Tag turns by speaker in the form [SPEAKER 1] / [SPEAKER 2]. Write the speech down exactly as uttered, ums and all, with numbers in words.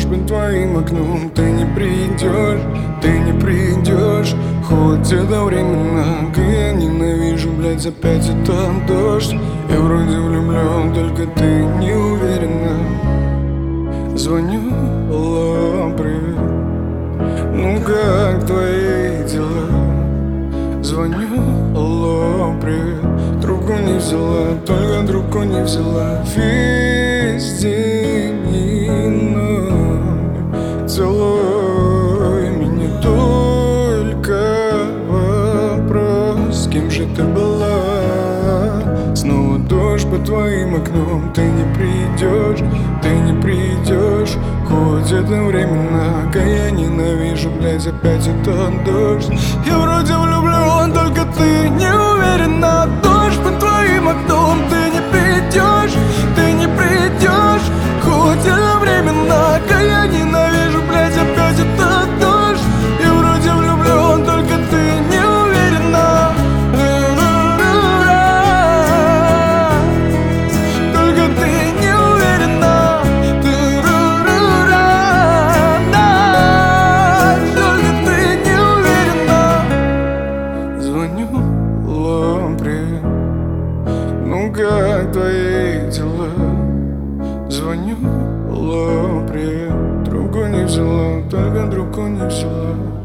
[SPEAKER 1] дождь под твоим окном. Ты не придешь, ты не придешь. Хоть это временно, я ненавижу, блядь, опять этот дождь. Я вроде влюблен, только ты не уверена. Звоню, алло, привет. Ну как твои дела? Звоню, алло, привет. Трубку не взяла, только трубку не взяла. Весь день и ночь целуй меня, только вопрос, с кем же ты была? Снова дождь под твоим окном. Ты не придешь, ты не придешь. Хоть это временно, я ненавижу, блядь, опять этот дождь. Я вроде влюблен, только ты не уверена. Дождь под твоим окном. Ты не придешь, ты не придешь. Хоть это временно, я ненавижу, блядь, опять этот дождь. Я вроде влюблен, только ты не уверена. Только ты не уверена. Только ты не уверена. Звоню, алло, привет. Ну как твои дела? Звоню, алло, привет. Трубку не взяла, только трубку не взяла.